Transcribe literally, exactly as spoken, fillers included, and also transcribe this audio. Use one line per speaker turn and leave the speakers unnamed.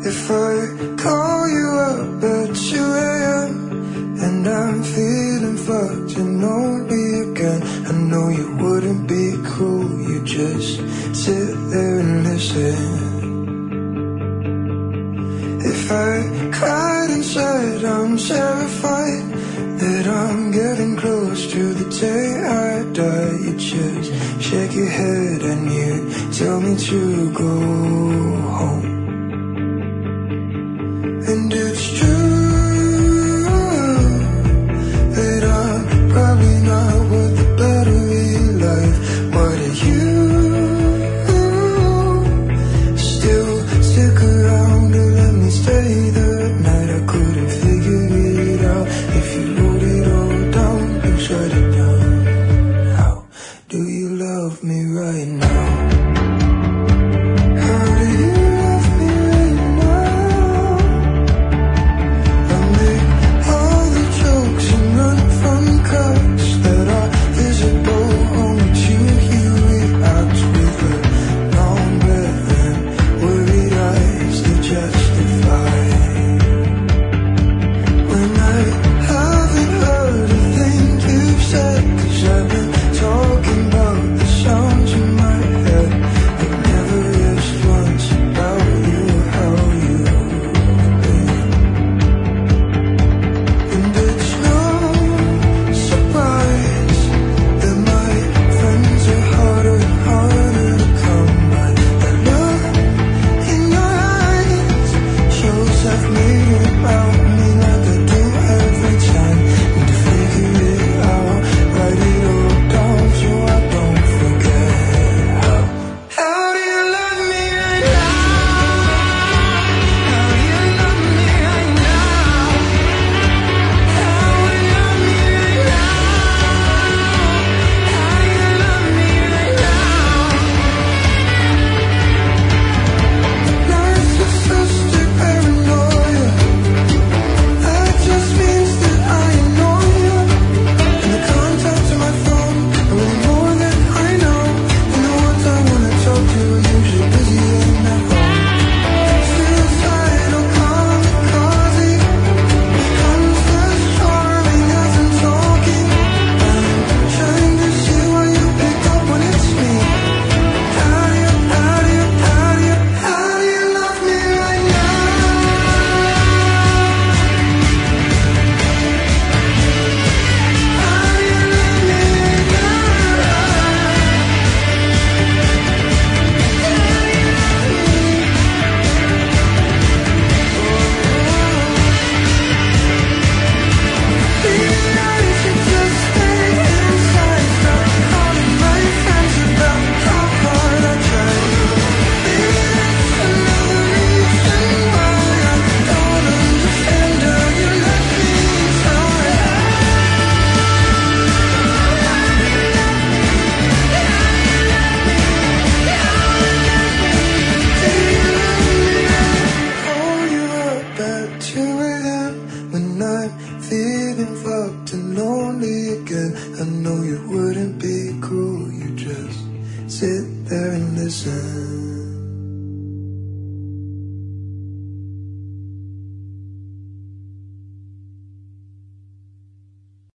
If I call you up at two a.m. and I'm feeling fucked and lonely again, I know you wouldn't be cruel, you just sit there and listen. If I cried inside, I'm terrified that I'm getting close to the day I die. You just shake your head and you tell me to go home. And it's true that I'm probably not worth the battery life. Why do you still stick around to let me stay the night? I couldn't figure it out. If you wrote it all down and shut it down, how do you love me right now? How do you love me right now? I make all the jokes and run from cuts that are visible only to you. React with a long breath and worried eyes to justify when I haven't heard a thing you've said. 'Cause I've been talking about the sounds in my head. I've never asked once about you or how you've been. And it's no surprise that my friends are harder and harder to come by. The look in your eyes shows I've made it about me like I do every time. Need to figure it out, write it all down so I don't forget. How, how do you love me right now? How do you love me right now? How do you love me right now? How do you love me right now? Narcissistic paranoia, that just means that I ignore you. And the contacts on my phone are really more than I know. And the ones I wanna talk to are usually busy and at home. Suicidal, kamikaze, becomes less charming as I'm talking. I'm trying to see why you pick up when it's me. How do you, how do you, how do you, how do you love me right now? How do you love me right These nights you just stay inside. Stop calling my friends about how hard I tried. Maybe that's another reason why I don't understand how you let me inside. Call you up at two a.m. when I'm feeling fucked and lonely again. I know you wouldn't be cruel, you just sit there and listen.